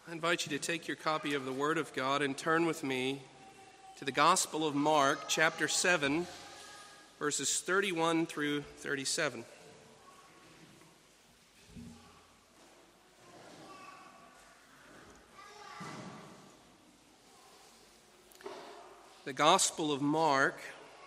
I invite you to take your copy of the Word of God and turn with me to the Gospel of Mark, chapter 7, verses 31 through 37. The Gospel of Mark,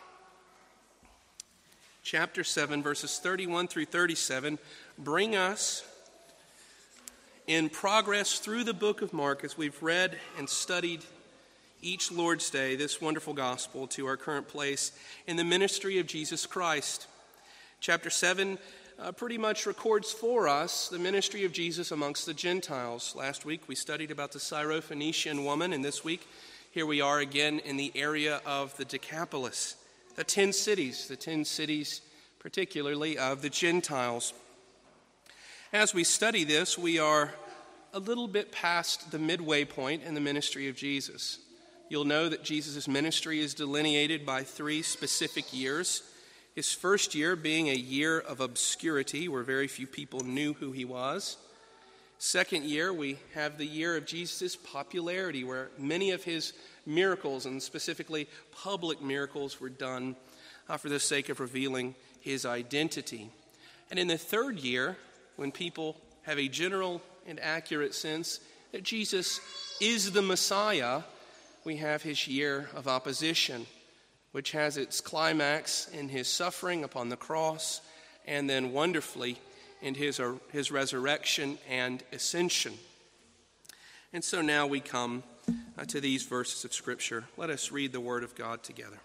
chapter 7, verses 31 through 37, bring us in progress through the book of Mark as we've read and studied each Lord's Day this wonderful gospel to our current place in the ministry of Jesus Christ. Chapter 7 pretty much records for us the ministry of Jesus amongst the Gentiles. Last week we studied about the Syrophoenician woman, and this week here we are again in the area of the Decapolis, the 10 cities particularly of the Gentiles. As we study this, we are a little bit past the midway point in the ministry of Jesus. You'll know that Jesus' ministry is delineated by 3 specific years. His first year being a year of obscurity, where very few people knew who he was. Second year, we have the year of Jesus' popularity, where many of his miracles, and specifically public miracles, were done for the sake of revealing his identity. And in the third year, when people have a general and accurate sense that Jesus is the Messiah, we have his year of opposition, which has its climax in his suffering upon the cross, and then wonderfully in his resurrection and ascension. And so now we come to these verses of Scripture. Let us read the Word of God together.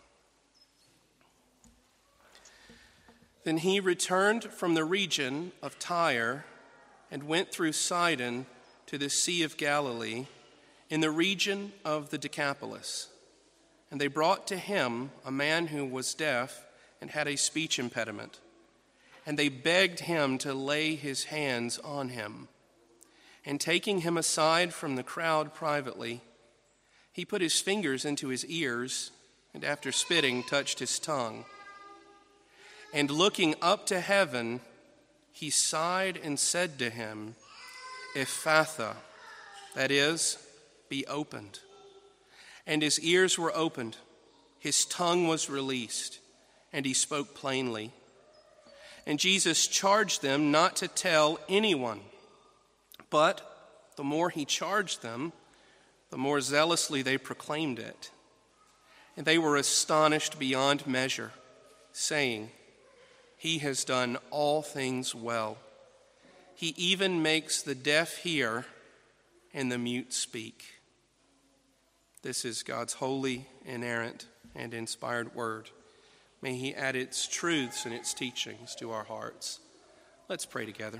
Then he returned from the region of Tyre and went through Sidon to the Sea of Galilee in the region of the Decapolis. And they brought to him a man who was deaf and had a speech impediment. And they begged him to lay his hands on him. And taking him aside from the crowd privately, he put his fingers into his ears, and after spitting, touched his tongue. And looking up to heaven, he sighed and said to him, Ephphatha, that is, be opened. And his ears were opened, his tongue was released, and he spoke plainly. And Jesus charged them not to tell anyone. But the more he charged them, the more zealously they proclaimed it. And they were astonished beyond measure, saying, He has done all things well. He even makes the deaf hear and the mute speak. This is God's holy, inerrant, and inspired word. May he add its truths and its teachings to our hearts. Let's pray together.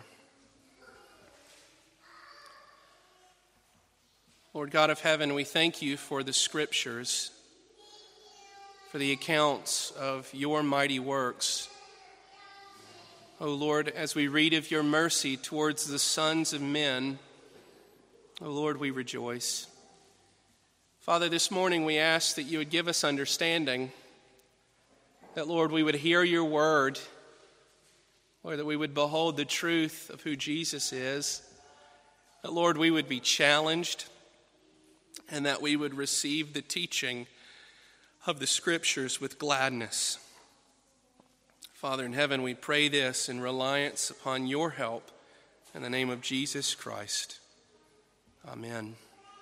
Lord God of heaven, we thank you for the Scriptures, for the accounts of your mighty works. O Lord, as we read of your mercy towards the sons of men, O Lord, we rejoice. Father, this morning we ask that you would give us understanding, that, Lord, we would hear your word, Lord, that we would behold the truth of who Jesus is, that, Lord, we would be challenged, and that we would receive the teaching of the Scriptures with gladness. Father in heaven, we pray this in reliance upon your help in the name of Jesus Christ. Amen.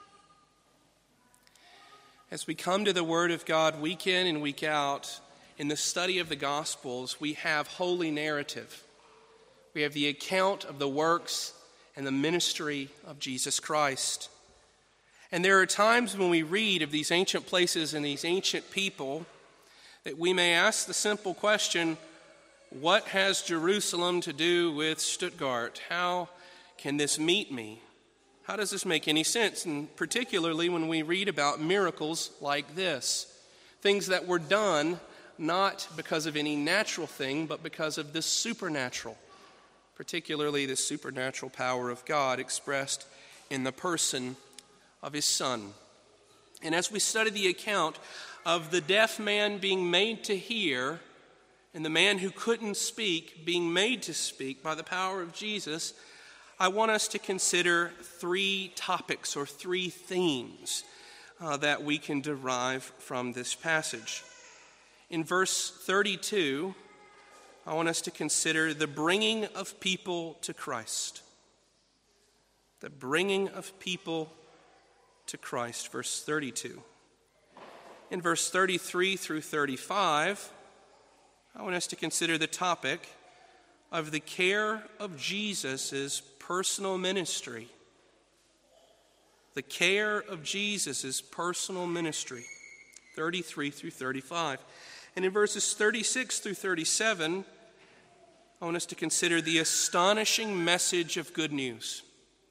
As we come to the Word of God week in and week out, in the study of the Gospels, we have holy narrative. We have the account of the works and the ministry of Jesus Christ. And there are times when we read of these ancient places and these ancient people that we may ask the simple question, what has Jerusalem to do with Stuttgart? How can this meet me? How does this make any sense? And particularly when we read about miracles like this, things that were done not because of any natural thing, but because of the supernatural, particularly the supernatural power of God expressed in the person of his Son. And as we study the account of the deaf man being made to hear and the man who couldn't speak being made to speak by the power of Jesus, I want us to consider three topics or three themes that we can derive from this passage. In verse 32, I want us to consider the bringing of people to Christ. The bringing of people to Christ, verse 32. In verse 33 through 35, I want us to consider the topic of the care of Jesus' personal ministry. The care of Jesus' personal ministry, 33 through 35. And in verses 36 through 37, I want us to consider the astonishing message of good news.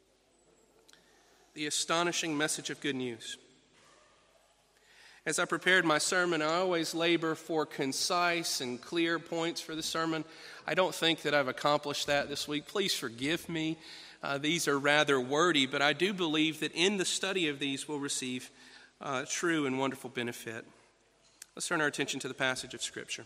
The astonishing message of good news. As I prepared my sermon, I always labor for concise and clear points for the sermon. I don't think that I've accomplished that this week. Please forgive me. These are rather wordy, but I do believe that in the study of these we'll receive true and wonderful benefit. Let's turn our attention to the passage of Scripture.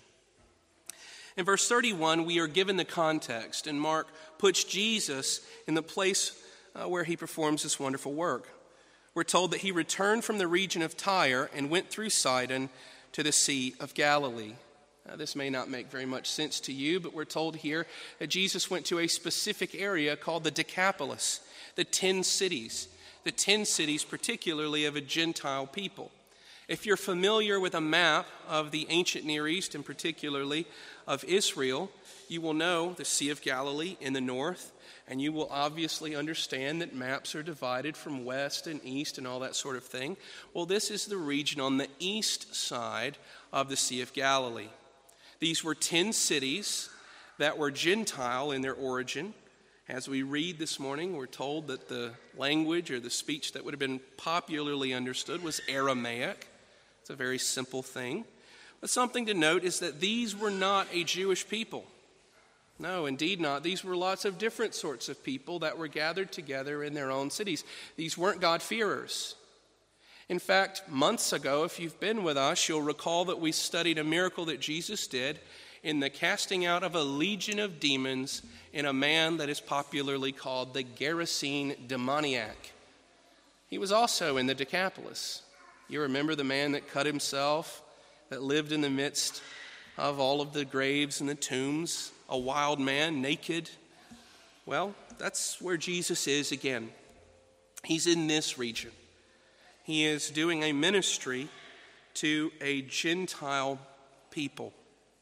In verse 31, we are given the context, and Mark puts Jesus in the place where he performs this wonderful work. We're told that he returned from the region of Tyre and went through Sidon to the Sea of Galilee. Now, this may not make very much sense to you, but we're told here that Jesus went to a specific area called the Decapolis, the 10 cities particularly of a Gentile people. If you're familiar with a map of the ancient Near East, and particularly of Israel, you will know the Sea of Galilee in the north, and you will obviously understand that maps are divided from west and east and all that sort of thing. Well, this is the region on the east side of the Sea of Galilee. These were 10 cities that were Gentile in their origin. As we read this morning, we're told that the language or the speech that would have been popularly understood was Aramaic. It's a very simple thing. But something to note is that these were not a Jewish people. No, indeed not. These were lots of different sorts of people that were gathered together in their own cities. These weren't God-fearers. In fact, months ago, if you've been with us, you'll recall that we studied a miracle that Jesus did in the casting out of a legion of demons in a man that is popularly called the Gerasene demoniac. He was also in the Decapolis. You remember the man that cut himself, that lived in the midst of all of the graves and the tombs, a wild man, naked? Well, that's where Jesus is again. He's in this region. He is doing a ministry to a Gentile people.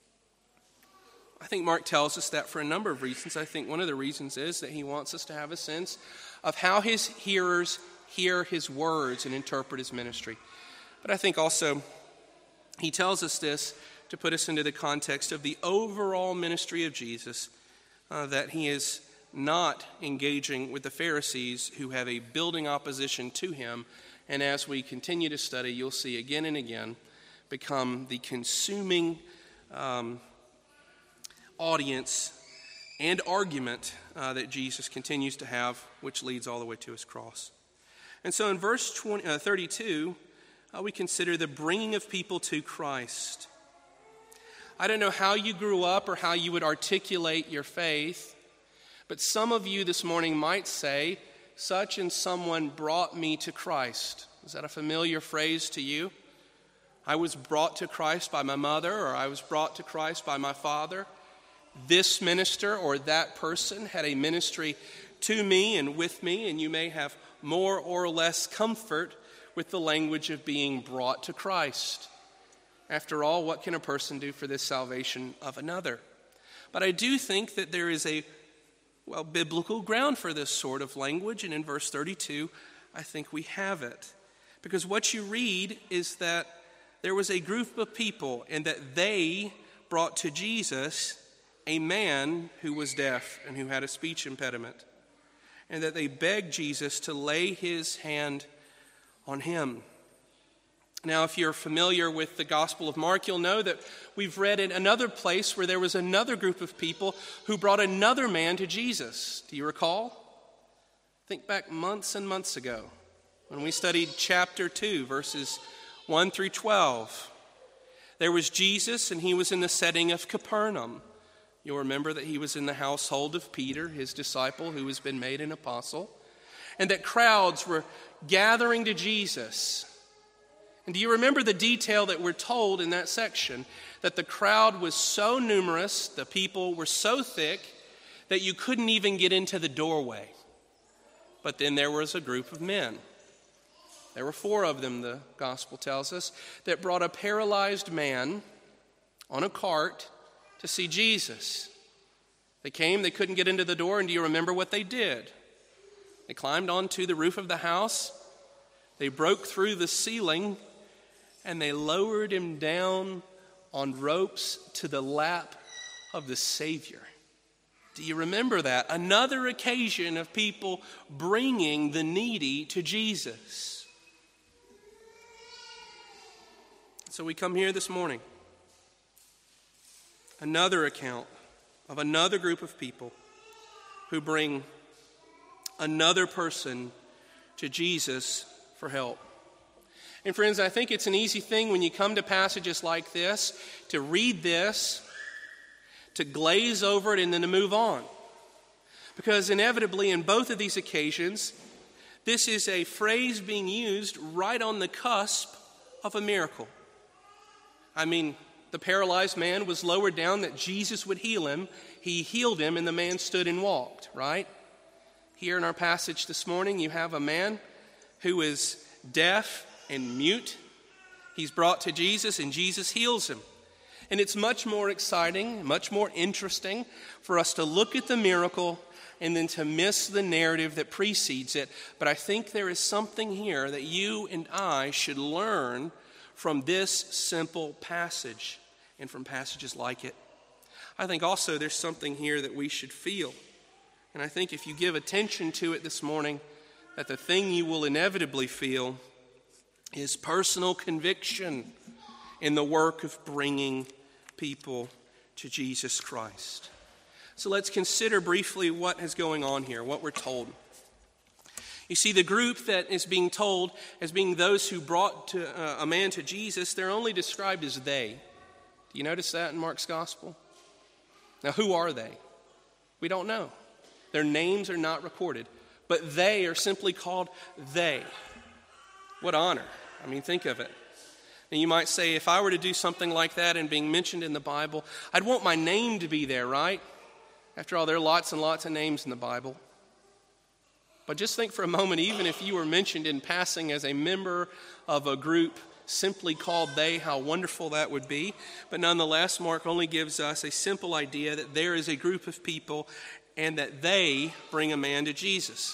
I think Mark tells us that for a number of reasons. I think one of the reasons is that he wants us to have a sense of how his hearers hear his words and interpret his ministry. But I think also he tells us this to put us into the context of the overall ministry of Jesus, that he is not engaging with the Pharisees who have a building opposition to him, and as we continue to study, you'll see again and again become the consuming audience and argument that Jesus continues to have, which leads all the way to his cross. And so in verse 32, we consider the bringing of people to Christ. I don't know how you grew up or how you would articulate your faith, but some of you this morning might say, such and someone brought me to Christ. Is that a familiar phrase to you? I was brought to Christ by my mother, or I was brought to Christ by my father. This minister or that person had a ministry to me and with me, and you may have more or less comfort with the language of being brought to Christ. After all, what can a person do for the salvation of another? But I do think that there is a biblical ground for this sort of language, and in verse 32, I think we have it. Because what you read is that there was a group of people, and that they brought to Jesus a man who was deaf and who had a speech impediment, and that they begged Jesus to lay his hand on him. Now, if you're familiar with the Gospel of Mark, you'll know that we've read in another place where there was another group of people who brought another man to Jesus. Do you recall? Think back months and months ago when we studied chapter 2, verses 1 through 12. There was Jesus, and he was in the setting of Capernaum. You'll remember that he was in the household of Peter, his disciple, who has been made an apostle, and that crowds were gathering to Jesus. And do you remember the detail that we're told in that section? That the crowd was so numerous, the people were so thick, that you couldn't even get into the doorway. But then there was a group of men. There were 4 of them, the gospel tells us, that brought a paralyzed man on a cart to see Jesus. They came, they couldn't get into the door, and do you remember what they did? They climbed onto the roof of the house, they broke through the ceiling, and they lowered him down on ropes to the lap of the Savior. Do you remember that? Another occasion of people bringing the needy to Jesus. So we come here this morning. Another account of another group of people who bring another person to Jesus for help. And friends, I think it's an easy thing when you come to passages like this to read this, to glaze over it, and then to move on. Because inevitably in both of these occasions, this is a phrase being used right on the cusp of a miracle. I mean, the paralyzed man was lowered down that Jesus would heal him. He healed him, and the man stood and walked, right? Here in our passage this morning, you have a man who is deaf and mute. He's brought to Jesus, and Jesus heals him. And it's much more exciting, much more interesting for us to look at the miracle and then to miss the narrative that precedes it. But I think there is something here that you and I should learn from this simple passage and from passages like it. I think also there's something here that we should feel. And I think if you give attention to it this morning, that the thing you will inevitably feel is personal conviction in the work of bringing people to Jesus Christ. So let's consider briefly what is going on here, what we're told. You see, the group that is being told as being those who brought a man to Jesus, they're only described as they. Do you notice that in Mark's gospel? Now, who are they? We don't know. Their names are not recorded, but they are simply called they. What honor. I mean, think of it. And you might say, if I were to do something like that and being mentioned in the Bible, I'd want my name to be there, right? After all, there are lots and lots of names in the Bible. But just think for a moment, even if you were mentioned in passing as a member of a group simply called they, how wonderful that would be. But nonetheless, Mark only gives us a simple idea that there is a group of people and that they bring a man to Jesus.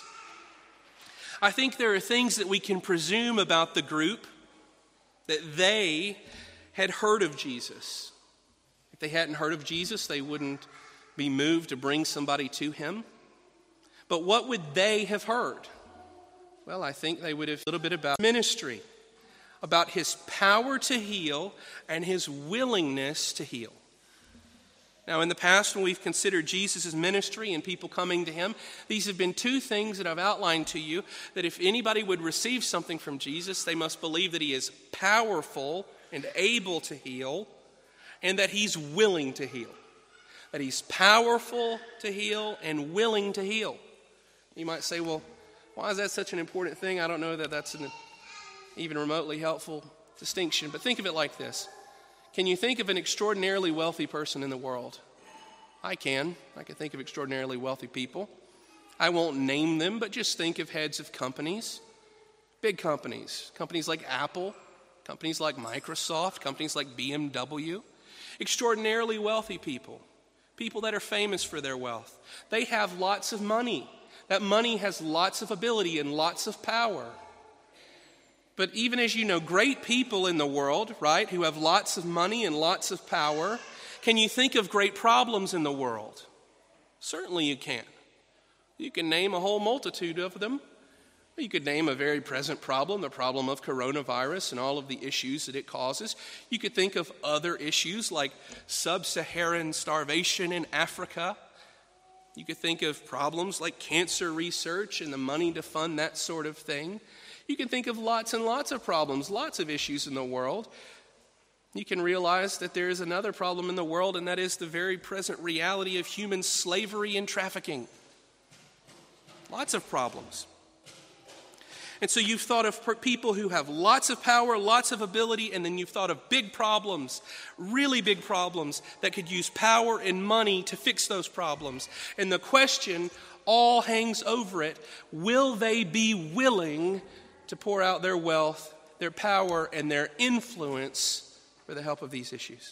I think there are things that we can presume about the group, that they had heard of Jesus. If they hadn't heard of Jesus, they wouldn't be moved to bring somebody to him. But what would they have heard? Well, I think they would have a little bit about ministry, about his power to heal and his willingness to heal. Now, in the past, when we've considered Jesus' ministry and people coming to him, these have been 2 things that I've outlined to you, that if anybody would receive something from Jesus, they must believe that he is powerful and able to heal, and that he's willing to heal. That he's powerful to heal and willing to heal. You might say, well, why is that such an important thing? I don't know that that's an even remotely helpful distinction, but think of it like this. Can you think of an extraordinarily wealthy person in the world? I can. I can think of extraordinarily wealthy people. I won't name them, but just think of heads of companies. Big companies. Companies like Apple. Companies like Microsoft. Companies like BMW. Extraordinarily wealthy people. People that are famous for their wealth. They have lots of money. That money has lots of ability and lots of power. But even as you know, great people in the world, right, who have lots of money and lots of power, can you think of great problems in the world? Certainly you can. You can name a whole multitude of them. You could name a very present problem, the problem of coronavirus and all of the issues that it causes. You could think of other issues like sub-Saharan starvation in Africa. You could think of problems like cancer research and the money to fund that sort of thing. You can think of lots and lots of problems, lots of issues in the world. You can realize that there is another problem in the world, and that is the very present reality of human slavery and trafficking. Lots of problems. And so you've thought of people who have lots of power, lots of ability, and then you've thought of big problems, really big problems that could use power and money to fix those problems. And the question all hangs over it: will they be willing to pour out their wealth, their power, and their influence for the help of these issues?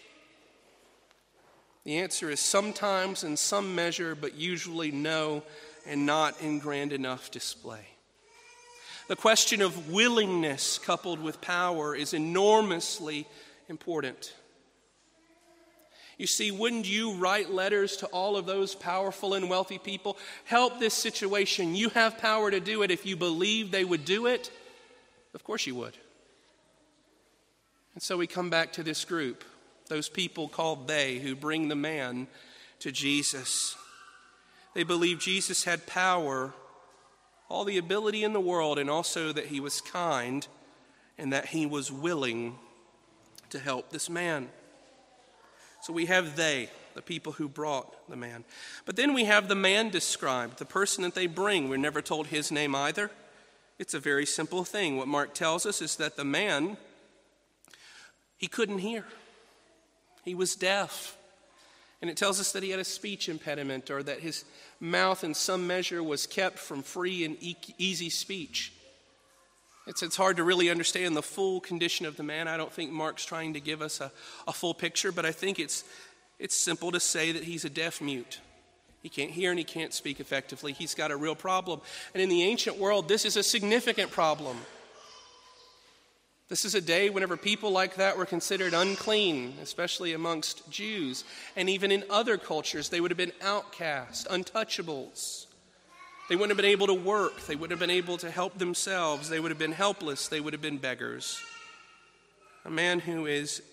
The answer is sometimes in some measure, but usually no, and not in grand enough display. The question of willingness coupled with power is enormously important. You see, wouldn't you write letters to all of those powerful and wealthy people? Help this situation. You have power to do it. If you believe they would do it, of course you would. And so we come back to this group, those people called they, who bring the man to Jesus. They believe Jesus had power, all the ability in the world, and also that he was kind and that he was willing to help this man. So we have they, the people who brought the man. But then we have the man described, the person that they bring. We're never told his name either. It's a very simple thing. What Mark tells us is that the man, he couldn't hear. He was deaf. And it tells us that he had a speech impediment, or that his mouth in some measure was kept from free and easy speech. It's hard to really understand the full condition of the man. I don't think Mark's trying to give us a full picture, but I think it's simple to say that he's a deaf mute. He can't hear and he can't speak effectively. He's got a real problem. And in the ancient world, this is a significant problem. This is a day whenever people like that were considered unclean, especially amongst Jews. And even in other cultures, they would have been outcast, untouchables. They wouldn't have been able to work. They wouldn't have been able to help themselves. They would have been helpless. They would have been beggars. A man who is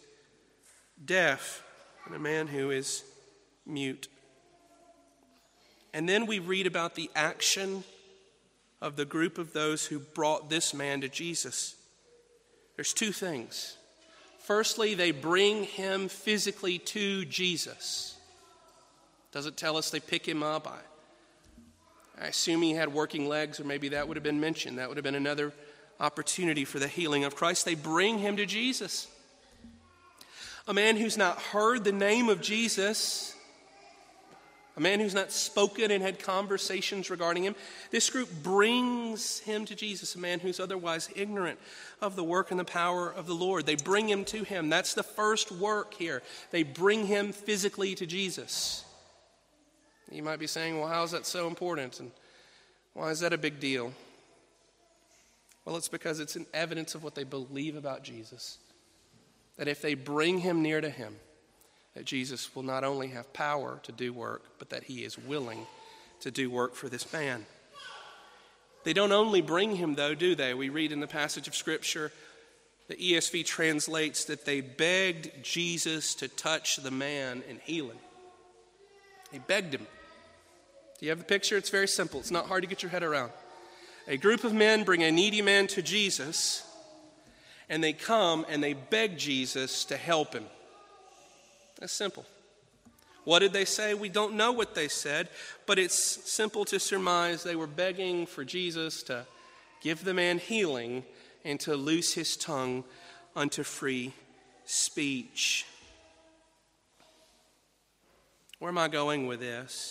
deaf and a man who is mute. And then we read about the action of the group of those who brought this man to Jesus. There's two things. Firstly, they bring him physically to Jesus. Doesn't tell us they pick him up. I assume he had working legs, or maybe that would have been mentioned. That would have been another opportunity for the healing of Christ. They bring him to Jesus. A man who's not heard the name of Jesus, a man who's not spoken and had conversations regarding him. This group brings him to Jesus, a man who's otherwise ignorant of the work and the power of the Lord. They bring him to him. That's the first work here. They bring him physically to Jesus. You might be saying, well, how is that so important? And why is that a big deal? Well, it's because it's an evidence of what they believe about Jesus. That if they bring him near to him, that Jesus will not only have power to do work, but that he is willing to do work for this man. They don't only bring him, though, do they? We read in the passage of Scripture, the ESV translates that they begged Jesus to touch the man and heal him. They begged him. Do you have the picture? It's very simple. It's not hard to get your head around. A group of men bring a needy man to Jesus, and they come and they beg Jesus to help him. That's simple. What did they say? We don't know what they said, but it's simple to surmise they were begging for Jesus to give the man healing and to loose his tongue unto free speech. Where am I going with this?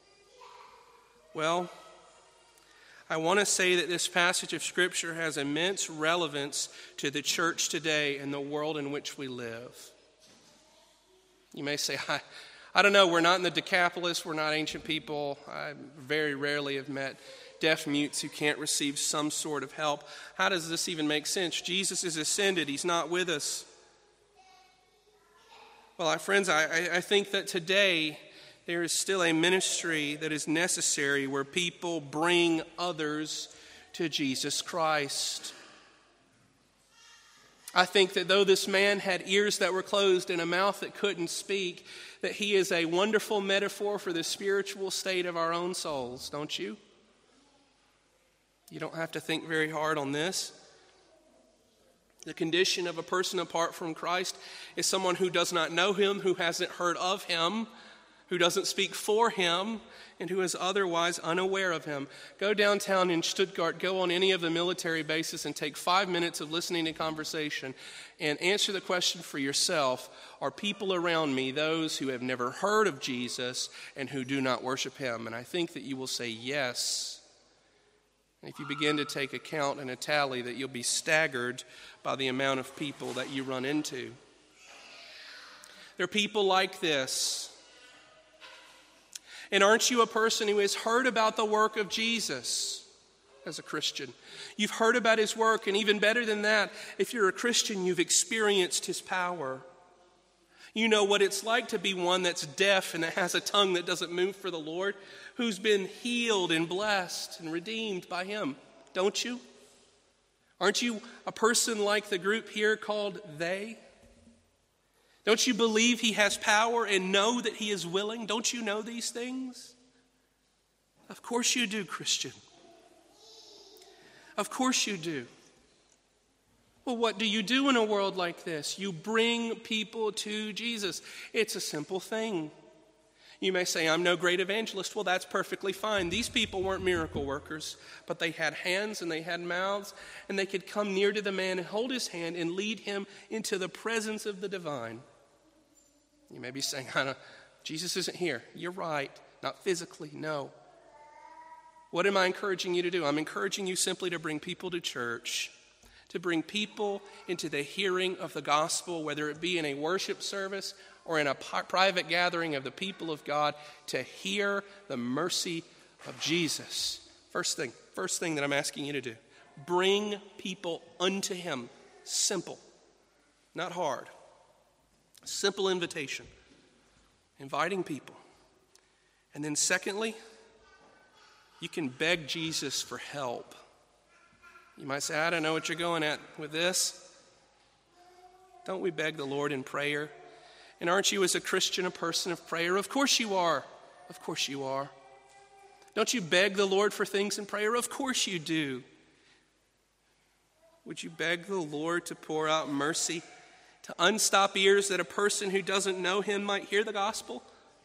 Well, I want to say that this passage of Scripture has immense relevance to the church today and the world in which we live. You may say, I don't know, we're not in the Decapolis, we're not ancient people. I very rarely have met deaf mutes who can't receive some sort of help. How does this even make sense? Jesus is ascended, he's not with us. Well, friends, I think that today there is still a ministry that is necessary where people bring others to Jesus Christ. I think that though this man had ears that were closed and a mouth that couldn't speak, that he is a wonderful metaphor for the spiritual state of our own souls, don't you? You don't have to think very hard on this. The condition of a person apart from Christ is someone who does not know him, who hasn't heard of him, who doesn't speak for him, and who is otherwise unaware of him. Go downtown in Stuttgart, go on any of the military bases and take 5 minutes of listening to conversation and answer the question for yourself, are people around me those who have never heard of Jesus and who do not worship him? And I think that you will say yes. And if you begin to take account and a tally, that you'll be staggered by the amount of people that you run into. There are people like this. And aren't you a person who has heard about the work of Jesus as a Christian? You've heard about his work, and even better than that, if you're a Christian, you've experienced his power. You know what it's like to be one that's deaf and that has a tongue that doesn't move for the Lord, who's been healed and blessed and redeemed by him, don't you? Aren't you a person like the group here called they? Don't you believe he has power and know that he is willing? Don't you know these things? Of course you do, Christian. Of course you do. Well, what do you do in a world like this? You bring people to Jesus. It's a simple thing. You may say, I'm no great evangelist. Well, that's perfectly fine. These people weren't miracle workers, but they had hands and they had mouths, and they could come near to the man and hold his hand and lead him into the presence of the divine. You may be saying, Jesus isn't here. You're right. Not physically, no. What am I encouraging you to do? I'm encouraging you simply to bring people to church, to bring people into the hearing of the gospel, whether it be in a worship service or in a private gathering of the people of God, to hear the mercy of Jesus. First thing that I'm asking you to do, bring people unto him. Simple, not hard. Simple invitation, inviting people. And then secondly, you can beg Jesus for help. You might say, I don't know what you're going at with this. Don't we beg the Lord in prayer? And aren't you as a Christian a person of prayer? Of course you are. Of course you are. Don't you beg the Lord for things in prayer? Of course you do. Would you beg the Lord to pour out mercy, to unstop ears that a person who doesn't know him might hear the gospel?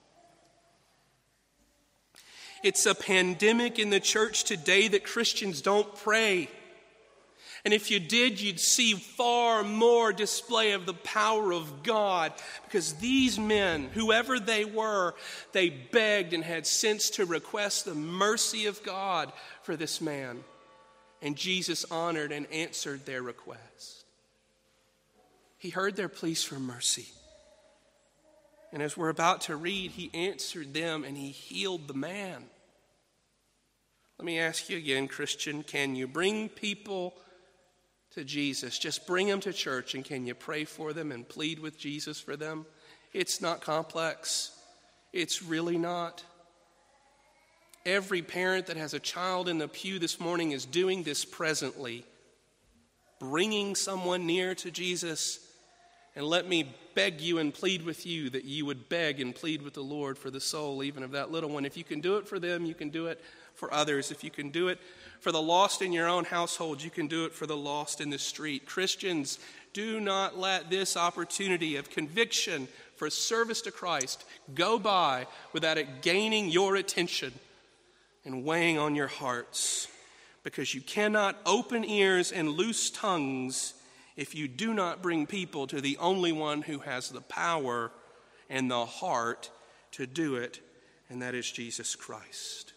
It's a pandemic in the church today that Christians don't pray. And if you did, you'd see far more display of the power of God, because these men, whoever they were, they begged and had sense to request the mercy of God for this man. And Jesus honored and answered their request. He heard their pleas for mercy. And as we're about to read, he answered them and he healed the man. Let me ask you again, Christian, can you bring people to Jesus? Just bring them to church, and can you pray for them and plead with Jesus for them? It's not complex. It's really not. Every parent that has a child in the pew this morning is doing this presently, bringing someone near to Jesus. And let me beg you and plead with you that you would beg and plead with the Lord for the soul even of that little one. If you can do it for them, you can do it for others. If you can do it for the lost in your own household, you can do it for the lost in the street. Christians, do not let this opportunity of conviction for service to Christ go by without it gaining your attention and weighing on your hearts, because you cannot open ears and loose tongues if you do not bring people to the only one who has the power and the heart to do it, and that is Jesus Christ.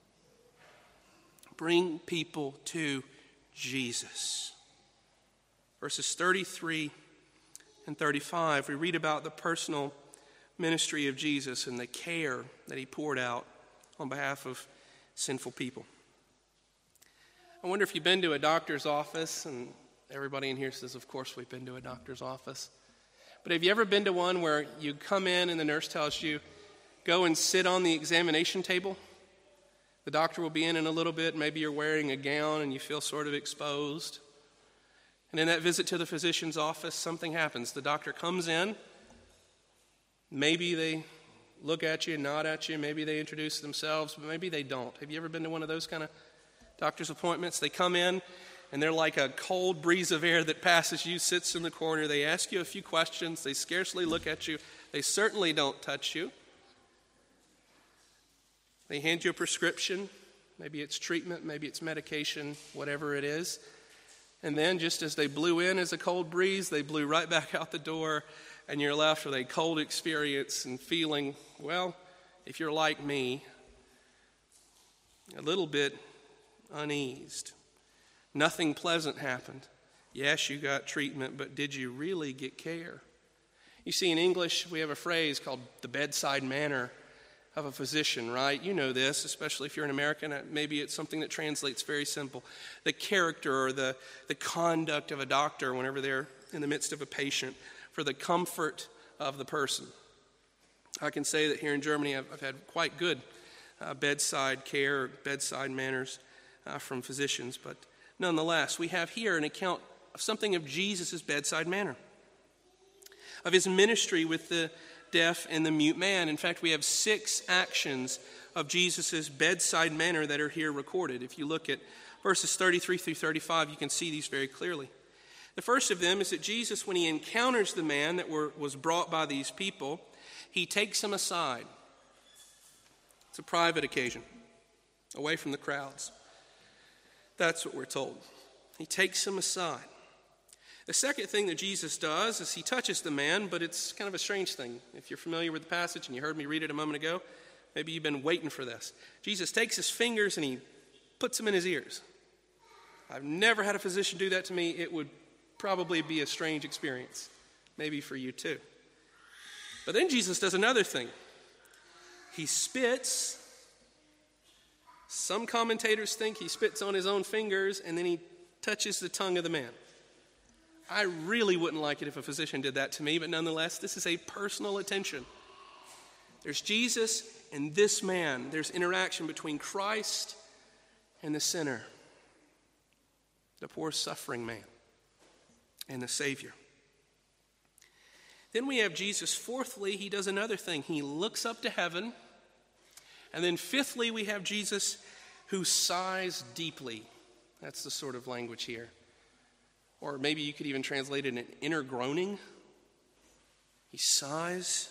Bring people to Jesus. Verses 33 and 35, we read about the personal ministry of Jesus and the care that he poured out on behalf of sinful people. I wonder if you've been to a doctor's office, and everybody in here says, of course we've been to a doctor's office. But have you ever been to one where you come in and the nurse tells you, go and sit on the examination table? The doctor will be in a little bit. Maybe you're wearing a gown and you feel sort of exposed. And in that visit to the physician's office, something happens. The doctor comes in. Maybe they look at you, nod at you. Maybe they introduce themselves, but maybe they don't. Have you ever been to one of those kind of doctor's appointments? They come in and they're like a cold breeze of air that passes you, sits in the corner. They ask you a few questions. They scarcely look at you. They certainly don't touch you. They hand you a prescription. Maybe it's treatment, maybe it's medication, whatever it is. And then just as they blew in as a cold breeze, they blew right back out the door, and you're left with a cold experience and feeling, well, if you're like me, a little bit uneased. Nothing pleasant happened. Yes, you got treatment, but did you really get care? You see, in English, we have a phrase called the bedside manner of a physician, right? You know this, especially if you're an American. Maybe it's something that translates very simple. The character or the conduct of a doctor whenever they're in the midst of a patient for the comfort of the person. I can say that here in Germany I've had quite good bedside care, bedside manners from physicians. But nonetheless, we have here an account of something of Jesus' bedside manner, of his ministry with the deaf and the mute man. In fact, we have 6 actions of Jesus' bedside manner that are here recorded. If you look at verses 33 through 35, you can see these very clearly. The first of them is that Jesus, when he encounters the man that was brought by these people, he takes him aside. It's a private occasion, away from the crowds. That's what we're told. He takes him aside. The second thing that Jesus does is he touches the man, but it's kind of a strange thing. If you're familiar with the passage and you heard me read it a moment ago, maybe you've been waiting for this. Jesus takes his fingers and he puts them in his ears. I've never had a physician do that to me. It would probably be a strange experience, maybe for you too. But then Jesus does another thing. He spits. Some commentators think he spits on his own fingers and then he touches the tongue of the man. I really wouldn't like it if a physician did that to me, but nonetheless, this is a personal attention. There's Jesus and this man. There's interaction between Christ and the sinner, the poor suffering man, and the Savior. Then we have Jesus, fourthly, he does another thing. He looks up to heaven. And then fifthly, we have Jesus who sighs deeply. That's the sort of language here. Or maybe you could even translate it in an inner groaning. He sighs.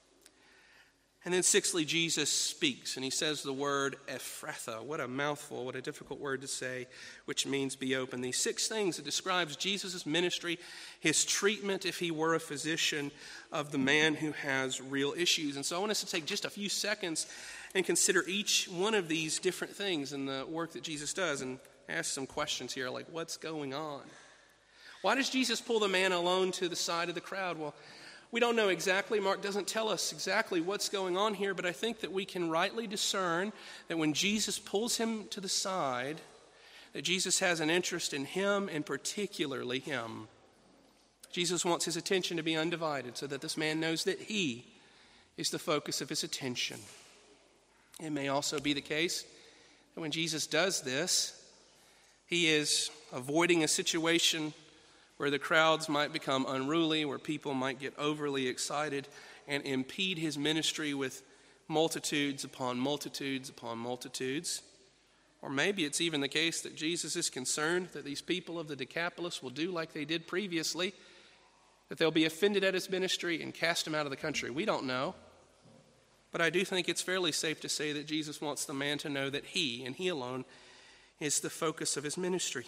And then sixthly, Jesus speaks, and he says the word Ephphatha. What a mouthful, what a difficult word to say, which means be open. These 6 things that describes Jesus' ministry, his treatment, if he were a physician, of the man who has real issues. And so I want us to take just a few seconds and consider each one of these different things in the work that Jesus does and ask some questions here, like what's going on? Why does Jesus pull the man alone to the side of the crowd? Well, we don't know exactly. Mark doesn't tell us exactly what's going on here, but I think that we can rightly discern that when Jesus pulls him to the side, that Jesus has an interest in him and particularly him. Jesus wants his attention to be undivided so that this man knows that he is the focus of his attention. It may also be the case that when Jesus does this, he is avoiding a situation where the crowds might become unruly, where people might get overly excited and impede his ministry with multitudes upon multitudes upon multitudes. Or maybe it's even the case that Jesus is concerned that these people of the Decapolis will do like they did previously, that they'll be offended at his ministry and cast him out of the country. We don't know. But I do think it's fairly safe to say that Jesus wants the man to know that he, and he alone, is the focus of his ministry.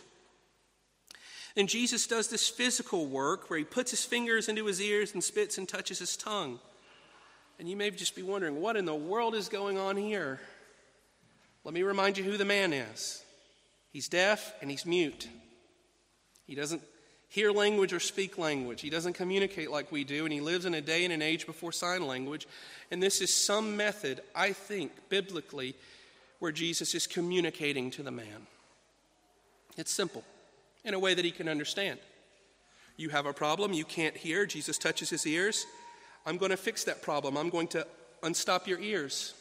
And Jesus does this physical work where he puts his fingers into his ears and spits and touches his tongue. And you may just be wondering, what in the world is going on here? Let me remind you who the man is. He's deaf and he's mute. He doesn't hear language or speak language. He doesn't communicate like we do, and he lives in a day and an age before sign language. And this is some method, I think, biblically, where Jesus is communicating to the man. It's simple, in a way that he can understand. You have a problem, you can't hear. Jesus touches his ears. I'm going to fix that problem. I'm going to unstop your ears.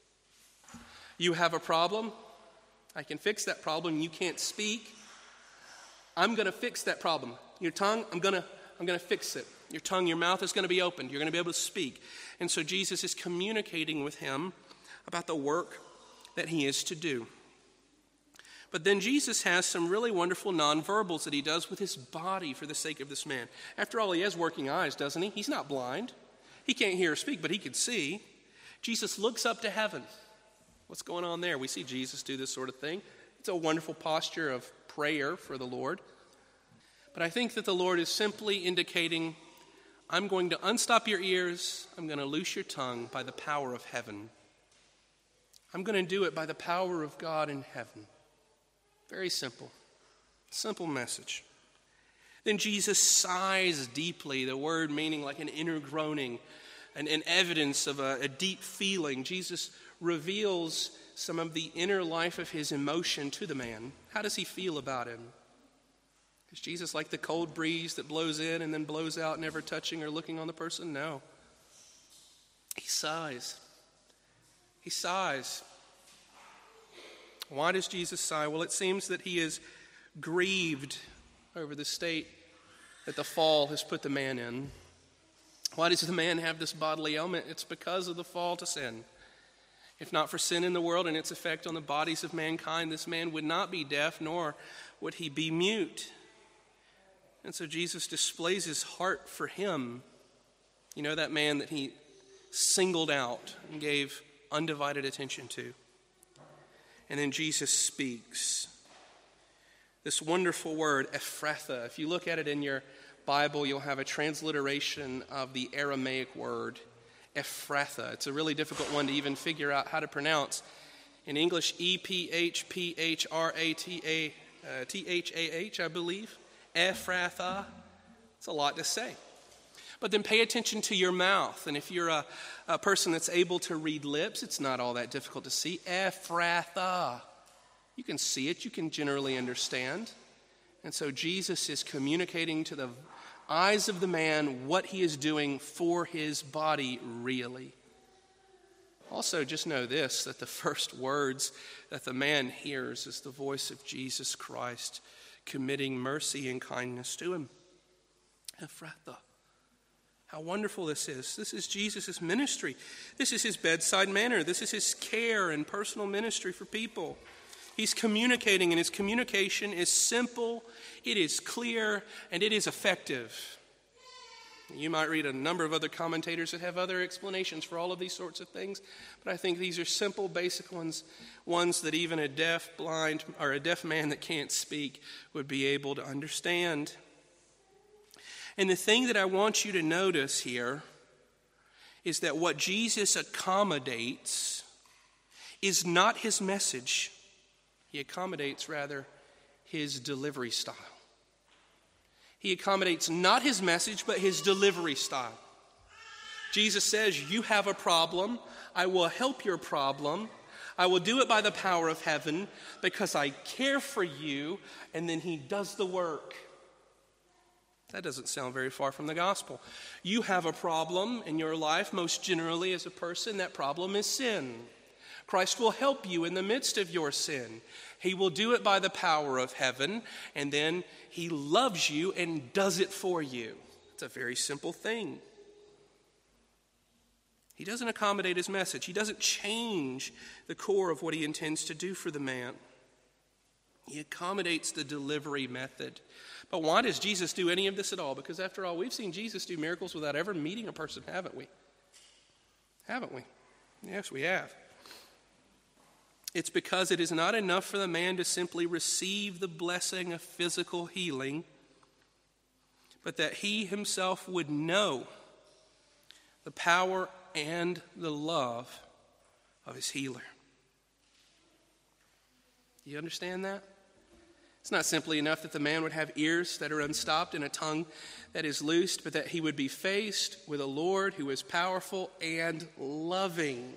You have a problem. I can fix that problem. You can't speak. I'm going to fix that problem. Your tongue, I'm going to fix it. Your tongue, your mouth is going to be opened. You're going to be able to speak. And so Jesus is communicating with him about the work that he is to do. But then Jesus has some really wonderful nonverbals that he does with his body for the sake of this man. After all, he has working eyes, doesn't he? He's not blind. He can't hear or speak, but he can see. Jesus looks up to heaven. What's going on there? We see Jesus do this sort of thing. It's a wonderful posture of prayer for the Lord. But I think that the Lord is simply indicating, I'm going to unstop your ears. I'm going to loose your tongue by the power of heaven. I'm going to do it by the power of God in heaven. Very simple. Simple message. Then Jesus sighs deeply, the word meaning like an inner groaning, an evidence of a deep feeling. Jesus reveals some of the inner life of his emotion to the man. How does he feel about him? Is Jesus like the cold breeze that blows in and then blows out, never touching or looking on the person? No. He sighs. He sighs. Why does Jesus sigh? Well, it seems that he is grieved over the state that the fall has put the man in. Why does the man have this bodily ailment? It's because of the fall to sin. If not for sin in the world and its effect on the bodies of mankind, this man would not be deaf, nor would he be mute. And so Jesus displays his heart for him. You know, that man that he singled out and gave undivided attention to. And then Jesus speaks. This wonderful word, Ephphatha. If you look at it in your Bible, you'll have a transliteration of the Aramaic word, Ephphatha. It's a really difficult one to even figure out how to pronounce. In English, E-P-H-P-H-R-A-T-H-A-H, I believe. Ephphatha. It's a lot to say. But then pay attention to your mouth. And if you're a person that's able to read lips, it's not all that difficult to see. Ephphatha. You can see it. You can generally understand. And so Jesus is communicating to the eyes of the man what he is doing for his body really. Also, just know this, that the first words that the man hears is the voice of Jesus Christ committing mercy and kindness to him. Ephphatha. How wonderful this is. This is Jesus' ministry. This is his bedside manner. This is his care and personal ministry for people. He's communicating, and his communication is simple, it is clear, and it is effective. You might read a number of other commentators that have other explanations for all of these sorts of things, but I think these are simple, basic ones that even a deaf, blind, or a deaf man that can't speak would be able to understand. And the thing that I want you to notice here is that what Jesus accommodates is not his message. He accommodates, rather, his delivery style. He accommodates not his message, but his delivery style. Jesus says, you have a problem. I will help your problem. I will do it by the power of heaven because I care for you. And then he does the work. That doesn't sound very far from the gospel. You have a problem in your life, most generally as a person. That problem is sin. Christ will help you in the midst of your sin. He will do it by the power of heaven, and then he loves you and does it for you. It's a very simple thing. He doesn't accommodate his message. He doesn't change the core of what he intends to do for the man. He accommodates the delivery method. But why does Jesus do any of this at all? Because after all, we've seen Jesus do miracles without ever meeting a person, haven't we? Haven't we? Yes, we have. It's because it is not enough for the man to simply receive the blessing of physical healing, but that he himself would know the power and the love of his healer. Do you understand that? It's not simply enough that the man would have ears that are unstopped and a tongue that is loosed, but that he would be faced with a Lord who is powerful and loving.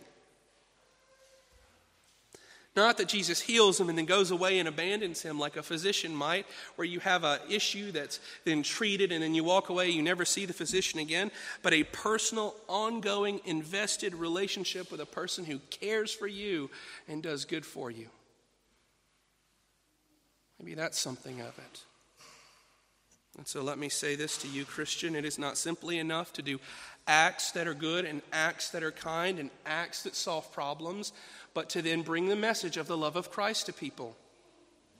Not that Jesus heals him and then goes away and abandons him like a physician might, where you have an issue that's then treated and then you walk away, you never see the physician again, but a personal, ongoing, invested relationship with a person who cares for you and does good for you. Maybe that's something of it. And so let me say this to you, Christian. It is not simply enough to do acts that are good and acts that are kind and acts that solve problems, but to then bring the message of the love of Christ to people.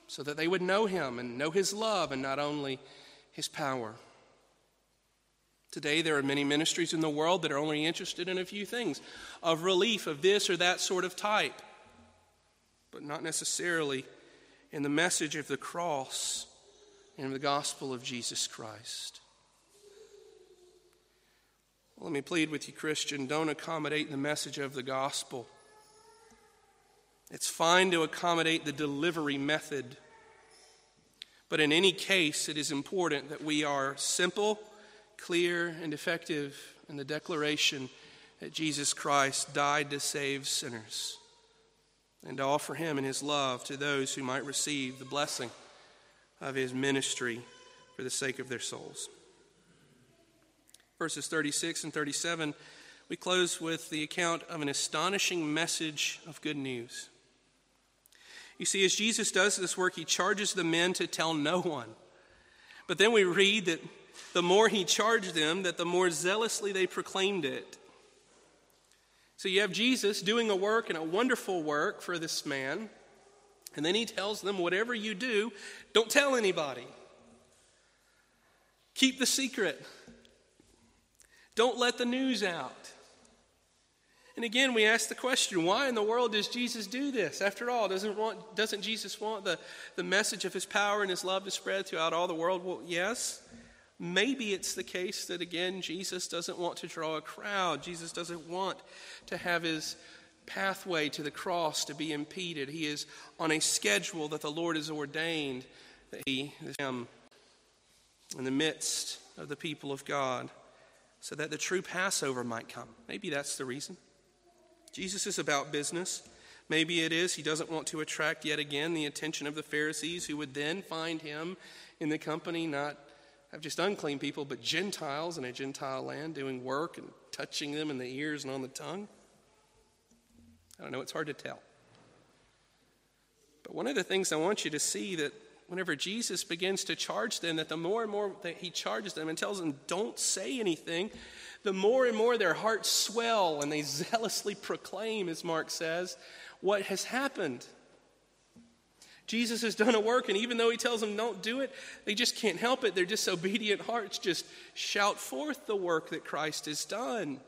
so that they would know him and know his love and not only his power. Today, there are many ministries in the world that are only interested in a few things, of relief of this or that sort of type, but not necessarily in the message of the cross and the gospel of Jesus Christ. Well, let me plead with you, Christian, don't accommodate the message of the gospel. It's fine to accommodate the delivery method, but in any case, it is important that we are simple, clear, and effective in the declaration that Jesus Christ died to save sinners and to offer him and his love to those who might receive the blessing of his ministry for the sake of their souls. Verses 36 and 37, we close with the account of an astonishing message of good news. You see, as Jesus does this work, he charges the men to tell no one. But then we read that the more he charged them, that the more zealously they proclaimed it. So you have Jesus doing a work and a wonderful work for this man. And then he tells them, whatever you do, don't tell anybody. Keep the secret. Don't let the news out. And again, we ask the question, why in the world does Jesus do this? After all, doesn't Jesus want the message of his power and his love to spread throughout all the world? Well, yes. Maybe it's the case that, again, Jesus doesn't want to draw a crowd. Jesus doesn't want to have his pathway to the cross to be impeded. He is on a schedule that the Lord has ordained that he is in the midst of the people of God so that the true Passover might come. Maybe that's the reason. Jesus is about business. Maybe it is he doesn't want to attract yet again the attention of the Pharisees, who would then find him in the company not of just unclean people, but Gentiles in a Gentile land doing work and touching them in the ears and on the tongue. I don't know, it's hard to tell. But one of the things I want you to see, that whenever Jesus begins to charge them, that the more and more that he charges them and tells them don't say anything, the more and more their hearts swell and they zealously proclaim, as Mark says, what has happened. Jesus has done a work, and even though he tells them don't do it, they just can't help it. Their disobedient hearts just shout forth the work that Christ has done.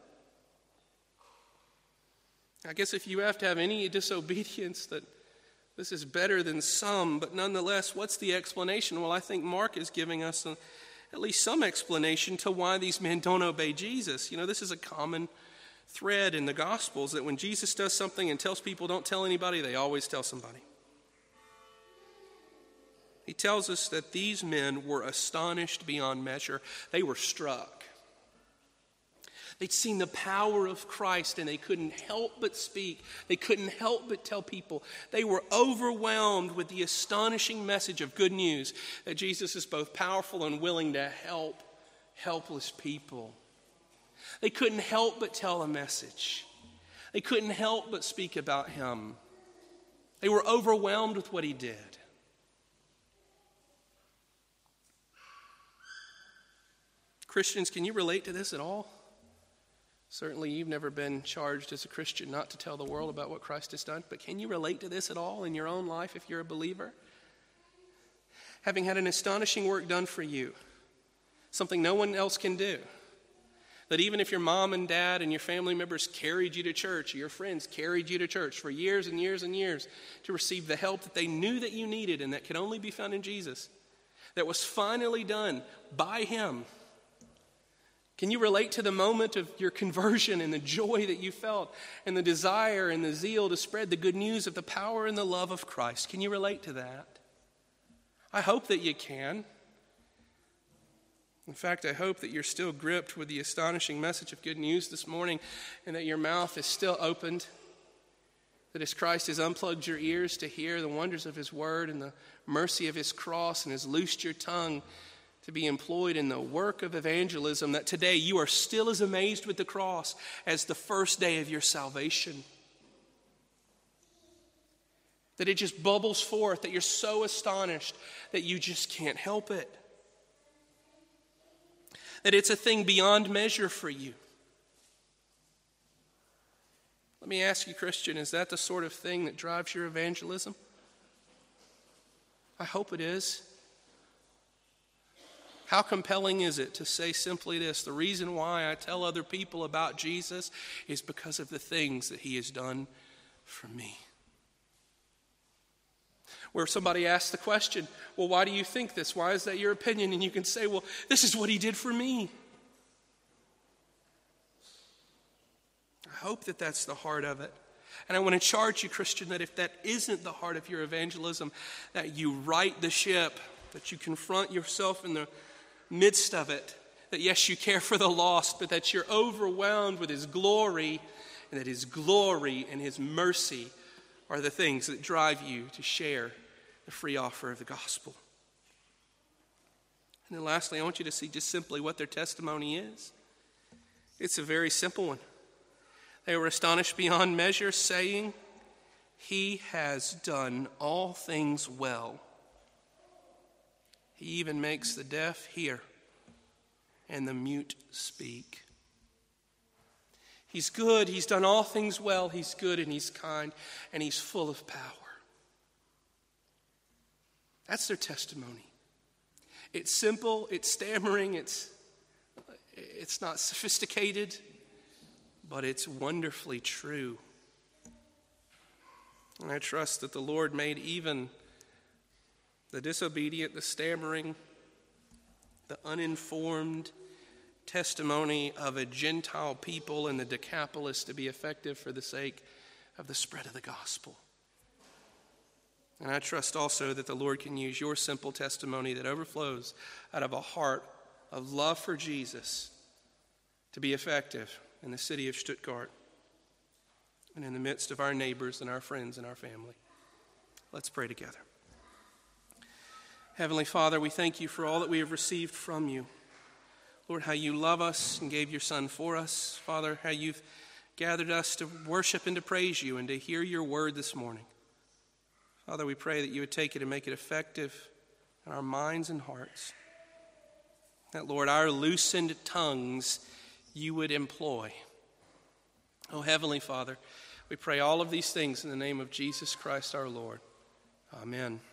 I guess if you have to have any disobedience, that this is better than some, but nonetheless, what's the explanation? Well, I think Mark is giving us at least some explanation to why these men don't obey Jesus. You know, this is a common thread in the Gospels, that when Jesus does something and tells people don't tell anybody, they always tell somebody. He tells us that these men were astonished beyond measure. They were struck. They'd seen the power of Christ and they couldn't help but speak. They couldn't help but tell people. They were overwhelmed with the astonishing message of good news that Jesus is both powerful and willing to help helpless people. They couldn't help but tell a message. They couldn't help but speak about him. They were overwhelmed with what he did. Christians, can you relate to this at all? Certainly you've never been charged as a Christian not to tell the world about what Christ has done, but can you relate to this at all in your own life if you're a believer? Having had an astonishing work done for you, something no one else can do, that even if your mom and dad and your family members carried you to church, or your friends carried you to church for years and years and years to receive the help that they knew that you needed and that could only be found in Jesus, that was finally done by him. Can you relate to the moment of your conversion and the joy that you felt and the desire and the zeal to spread the good news of the power and the love of Christ? Can you relate to that? I hope that you can. In fact, I hope that you're still gripped with the astonishing message of good news this morning and that your mouth is still opened, that as Christ has unplugged your ears to hear the wonders of his word and the mercy of his cross and has loosed your tongue to be employed in the work of evangelism, that today you are still as amazed with the cross as the first day of your salvation. That it just bubbles forth, that you're so astonished that you just can't help it. That it's a thing beyond measure for you. Let me ask you, Christian, is that the sort of thing that drives your evangelism? I hope it is. How compelling is it to say simply this: the reason why I tell other people about Jesus is because of the things that he has done for me. Where somebody asks the question, well, why do you think this? Why is that your opinion? And you can say, well, this is what he did for me. I hope that that's the heart of it. And I want to charge you, Christian, that if that isn't the heart of your evangelism, that you right the ship, that you confront yourself in the midst of it, that yes, you care for the lost, but that you're overwhelmed with his glory, and that his glory and his mercy are the things that drive you to share the free offer of the gospel. And then lastly, I want you to see just simply what their testimony is. It's a very simple one. They were astonished beyond measure, saying, he has done all things well. He even makes the deaf hear and the mute speak. He's good. He's done all things well. He's good and he's kind and he's full of power. That's their testimony. It's simple. It's stammering. It's not sophisticated, but it's wonderfully true. And I trust that the Lord made even the disobedient, the stammering, the uninformed testimony of a Gentile people in the Decapolis to be effective for the sake of the spread of the gospel. And I trust also that the Lord can use your simple testimony that overflows out of a heart of love for Jesus to be effective in the city of Stuttgart and in the midst of our neighbors and our friends and our family. Let's pray together. Heavenly Father, we thank you for all that we have received from you. Lord, how you love us and gave your Son for us. Father, how you've gathered us to worship and to praise you and to hear your word this morning. Father, we pray that you would take it and make it effective in our minds and hearts. That, Lord, our loosened tongues you would employ. Oh, Heavenly Father, we pray all of these things in the name of Jesus Christ our Lord. Amen.